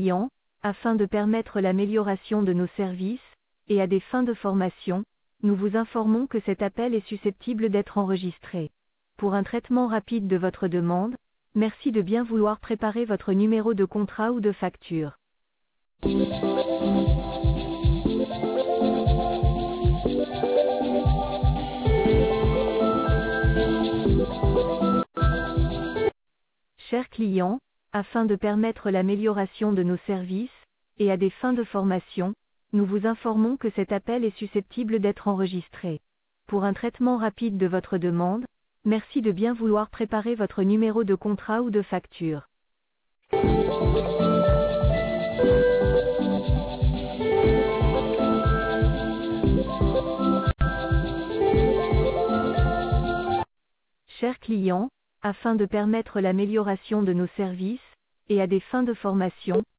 client, afin de permettre l'amélioration de nos services, et à des fins de formation, nous vous informons que cet appel est susceptible d'être enregistré. Pour un traitement rapide de votre demande, merci de bien vouloir préparer votre numéro de contrat ou de facture. Chers clients, afin de permettre l'amélioration de nos services, et à des fins de formation, nous vous informons que cet appel est susceptible d'être enregistré. Pour un traitement rapide de votre demande, merci de bien vouloir préparer votre numéro de contrat ou de facture. Chers clients, afin de permettre l'amélioration de nos services, et à des fins de formation,